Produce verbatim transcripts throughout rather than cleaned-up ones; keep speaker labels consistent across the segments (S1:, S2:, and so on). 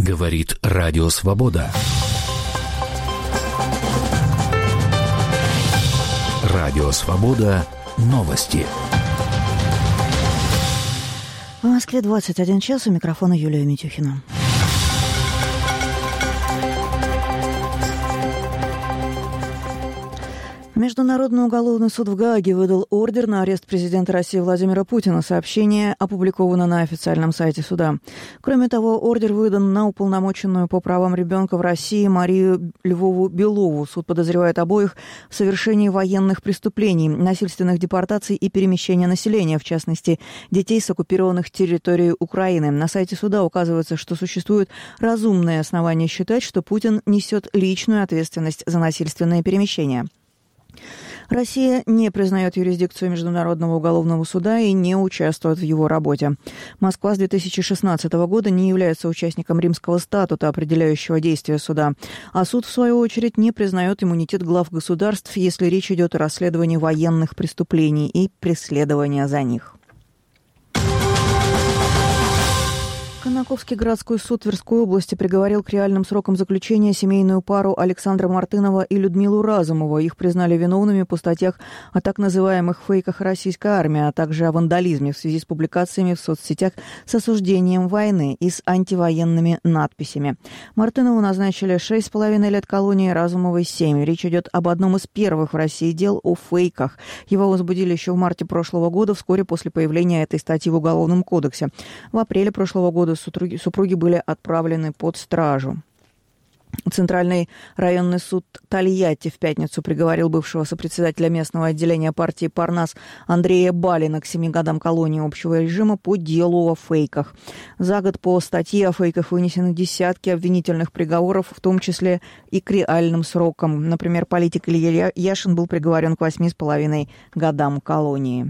S1: Говорит Радио Свобода. Радио Свобода. Новости.
S2: В Москве двадцать один час, у микрофона Юлия Митюхина. Международный уголовный суд в Гааге выдал ордер на арест президента России Владимира Путина. Сообщение опубликовано на официальном сайте суда. Кроме того, ордер выдан на уполномоченную по правам ребенка в России Марию Львову-Белову. Суд подозревает обоих в совершении военных преступлений, насильственных депортаций и перемещения населения, в частности, детей с оккупированных территорий Украины. На сайте суда указывается, что существует разумное основание считать, что Путин несет личную ответственность за насильственные перемещения. Россия не признает юрисдикцию Международного уголовного суда и не участвует в его работе. Москва с две тысячи шестнадцатого года не является участником Римского статута, определяющего действия суда. А суд, в свою очередь, не признает иммунитет глав государств, если речь идет о расследовании военных преступлений и преследовании за них. Конаковский городской суд Тверской области приговорил к реальным срокам заключения семейную пару Александра Мартынова и Людмилу Разумову. Их признали виновными по статьях о так называемых фейках российской армии, а также о вандализме в связи с публикациями в соцсетях с осуждением войны и с антивоенными надписями. Мартынову назначили шесть с половиной лет колонии, Разумовой семь. Речь идет об одном из первых в России дел о фейках. Его возбудили еще в марте прошлого года, вскоре после появления этой статьи в Уголовном кодексе. В апреле прошлого года Супруги, супруги были отправлены под стражу. Центральный районный суд Тольятти в пятницу приговорил бывшего сопредседателя местного отделения партии «Парнас» Андрея Балина к семи годам колонии общего режима по делу о фейках. За год по статье о фейках вынесены десятки обвинительных приговоров, в том числе и к реальным срокам. Например, политик Илья Яшин был приговорен к восьми с половиной годам колонии.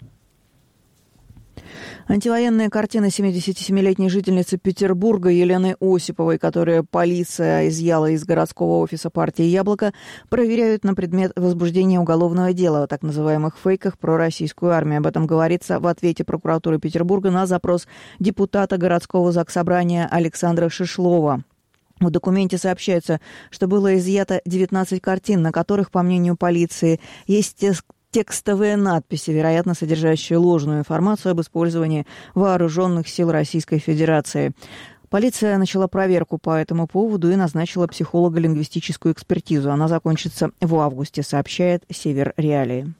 S2: Антивоенная картина семидесятисемилетней жительницы Петербурга Елены Осиповой, которую полиция изъяла из городского офиса партии «Яблоко», проверяют на предмет возбуждения уголовного дела о так называемых фейках про российскую армию. Об этом говорится в ответе прокуратуры Петербурга на запрос депутата городского заксобрания Александра Шишлова. В документе сообщается, что было изъято девятнадцать картин, на которых, по мнению полиции, есть текстовые надписи, вероятно, содержащие ложную информацию об использовании вооруженных сил Российской Федерации. Полиция начала проверку по этому поводу и назначила психолого-лингвистическую экспертизу. Она закончится в августе, сообщает Север Реалии.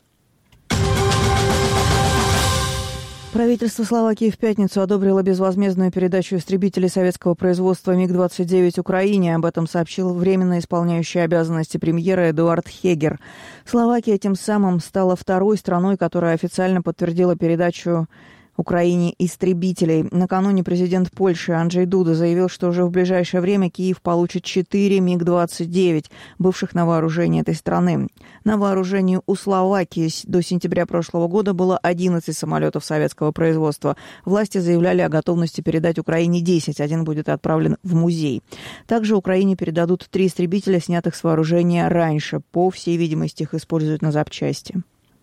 S2: Правительство Словакии в пятницу одобрило безвозмездную передачу истребителей советского производства миг двадцать девять Украине. Об этом сообщил временно исполняющий обязанности премьера Эдуард Хегер. Словакия тем самым стала второй страной, которая официально подтвердила передачу Украине истребителей. Накануне президент Польши Анджей Дуда заявил, что уже в ближайшее время Киев получит четыре миг двадцать девять, бывших на вооружении этой страны. На вооружении у Словакии до сентября прошлого года было одиннадцать самолетов советского производства. Власти заявляли о готовности передать Украине десять, один будет отправлен в музей. Также Украине передадут три истребителя, снятых с вооружения раньше. По всей видимости, их используют на запчасти.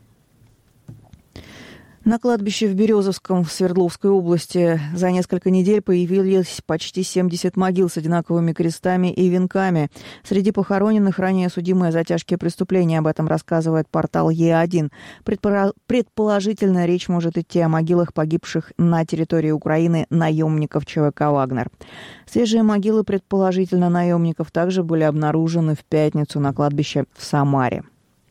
S2: На кладбище в Березовском в Свердловской области за несколько недель появились почти семьдесят могил с одинаковыми крестами и венками. Среди похороненных ранее судимые за тяжкие преступления. Об этом рассказывает портал Е один. Предположительно, речь может идти о могилах погибших на территории Украины наемников ЧВК «Вагнер». Свежие могилы, предположительно, наемников также были обнаружены в пятницу на кладбище в Самаре.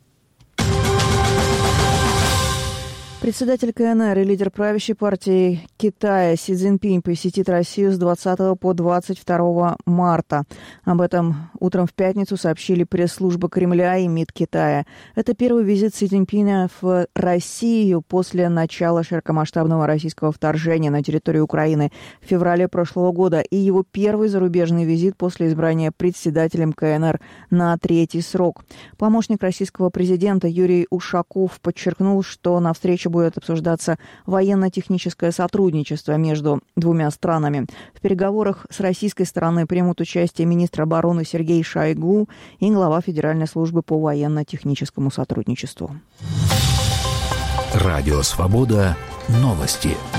S2: Председатель ка эн эр и лидер правящей партии Китая Си Цзиньпинь посетит Россию с двадцатого по двадцать второго марта. Об этом утром в пятницу сообщили пресс-служба Кремля и МИД Китая. Это первый визит Си Цзиньпиня в Россию после начала широкомасштабного российского вторжения на территорию Украины в феврале прошлого года и его первый зарубежный визит после избрания председателем ка эн эр на третий срок. Помощник российского президента Юрий Ушаков подчеркнул, что на встрече будет обсуждаться военно-техническое сотрудничество между двумя странами. В переговорах с российской стороны примут участие министр обороны Сергей Шойгу и глава Федеральной службы по военно-техническому сотрудничеству.
S1: Радио «Свобода». Новости.